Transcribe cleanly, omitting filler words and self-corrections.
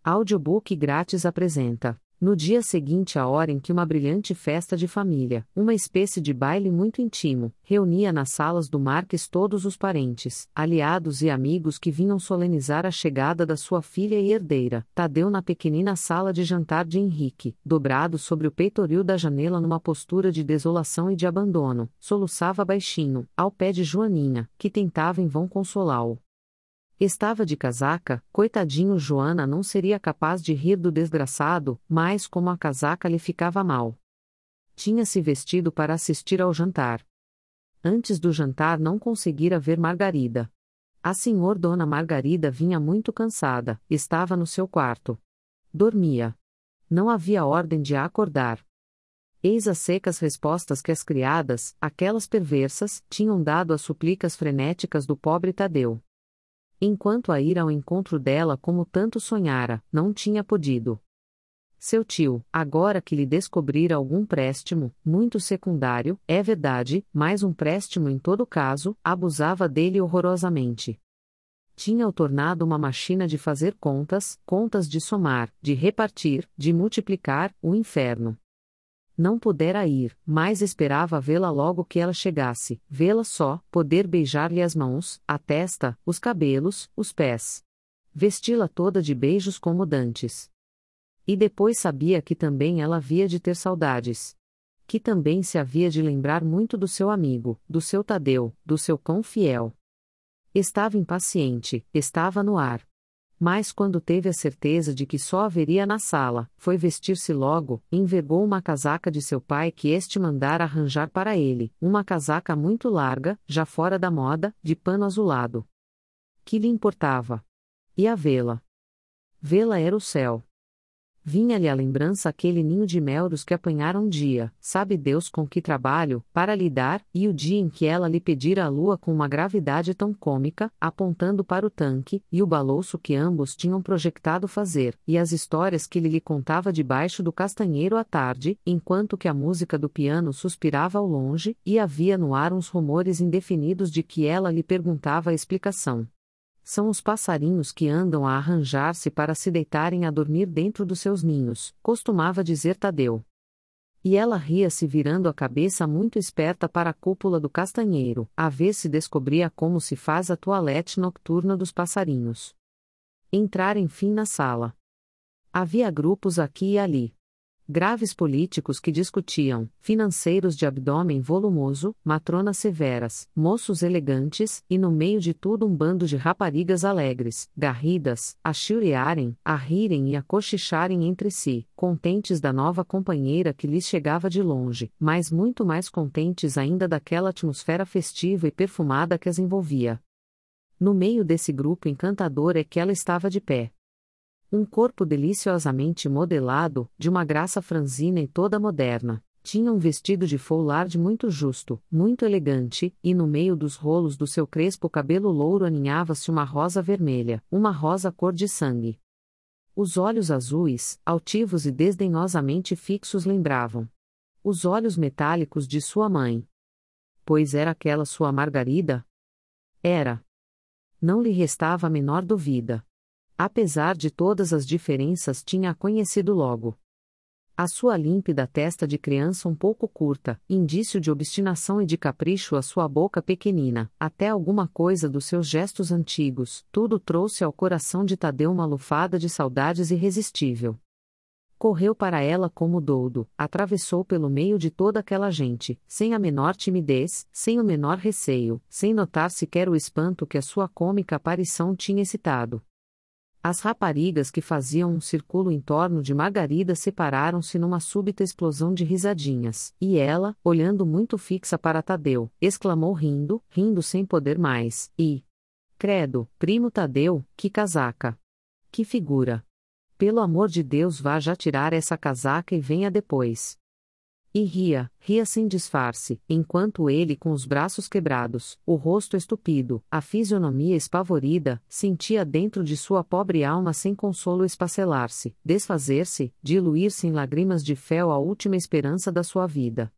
Audiobook grátis apresenta, no dia seguinte à hora em que uma brilhante festa de família, uma espécie de baile muito íntimo, reunia nas salas do Marquês todos os parentes, aliados e amigos que vinham solenizar a chegada da sua filha e herdeira, Tadeu na pequenina sala de jantar de Henrique, dobrado sobre o peitoril da janela numa postura de desolação e de abandono, soluçava baixinho, ao pé de Joaninha, que tentava em vão consolá-lo. Estava de casaca, coitadinho. Joana não seria capaz de rir do desgraçado, mas como a casaca lhe ficava mal. Tinha-se vestido para assistir ao jantar. Antes do jantar não conseguira ver Margarida. A senhor Dona Margarida vinha muito cansada, estava no seu quarto. Dormia. Não havia ordem de a acordar. Eis as secas respostas que as criadas, aquelas perversas, tinham dado às súplicas frenéticas do pobre Tadeu. Enquanto a ir ao encontro dela como tanto sonhara, não tinha podido. Seu tio, agora que lhe descobrira algum préstimo, muito secundário, é verdade, mas um préstimo em todo caso, abusava dele horrorosamente. Tinha-o tornado uma máquina de fazer contas, contas de somar, de repartir, de multiplicar, o inferno. Não pudera ir, mas esperava vê-la logo que ela chegasse, vê-la só, poder beijar-lhe as mãos, a testa, os cabelos, os pés. Vesti-la toda de beijos como dantes. E depois sabia que também ela havia de ter saudades. Que também se havia de lembrar muito do seu amigo, do seu Tadeu, do seu cão fiel. Estava impaciente, estava no ar. Mas quando teve a certeza de que só haveria na sala, foi vestir-se logo, envergou uma casaca de seu pai que este mandara arranjar para ele, uma casaca muito larga, já fora da moda, de pano azulado. Que lhe importava? E a vê-la? Vê-la era o céu. Vinha-lhe à lembrança aquele ninho de melros que apanhara um dia, sabe Deus com que trabalho, para lhe dar, e o dia em que ela lhe pedira a lua com uma gravidade tão cômica, apontando para o tanque, e o balouço que ambos tinham projectado fazer, e as histórias que ele lhe contava debaixo do castanheiro à tarde, enquanto que a música do piano suspirava ao longe, e havia no ar uns rumores indefinidos de que ela lhe perguntava a explicação. São os passarinhos que andam a arranjar-se para se deitarem a dormir dentro dos seus ninhos, costumava dizer Tadeu. E ela ria-se virando a cabeça muito esperta para a cúpula do castanheiro, a ver se descobria como se faz a toilette noturna dos passarinhos. Entrar enfim na sala. Havia grupos aqui e ali. Graves políticos que discutiam, financeiros de abdômen volumoso, matronas severas, moços elegantes, e no meio de tudo um bando de raparigas alegres, garridas, a chilrearem, a rirem e a cochicharem entre si, contentes da nova companheira que lhes chegava de longe, mas muito mais contentes ainda daquela atmosfera festiva e perfumada que as envolvia. No meio desse grupo encantador é que ela estava de pé. Um corpo deliciosamente modelado, de uma graça franzina e toda moderna. Tinha um vestido de foulard muito justo, muito elegante, e no meio dos rolos do seu crespo cabelo louro aninhava-se uma rosa vermelha, uma rosa cor de sangue. Os olhos azuis, altivos e desdenhosamente fixos lembravam os olhos metálicos de sua mãe. Pois era aquela sua Margarida? Era. Não lhe restava a menor dúvida. Apesar de todas as diferenças, tinha-a conhecido logo. A sua límpida testa de criança um pouco curta, indício de obstinação e de capricho, a sua boca pequenina, até alguma coisa dos seus gestos antigos, tudo trouxe ao coração de Tadeu uma lufada de saudades irresistível. Correu para ela como doudo, atravessou pelo meio de toda aquela gente, sem a menor timidez, sem o menor receio, sem notar sequer o espanto que a sua cômica aparição tinha excitado. As raparigas que faziam um círculo em torno de Margarida separaram-se numa súbita explosão de risadinhas, e ela, olhando muito fixa para Tadeu, exclamou rindo, rindo sem poder mais, e... Credo, primo Tadeu, que casaca! Que figura! Pelo amor de Deus, vá já tirar essa casaca e venha depois. E ria, ria sem disfarce, enquanto ele com os braços quebrados, o rosto estupido, a fisionomia espavorida, sentia dentro de sua pobre alma sem consolo esfacelar-se, desfazer-se, diluir-se em lágrimas de fel a última esperança da sua vida.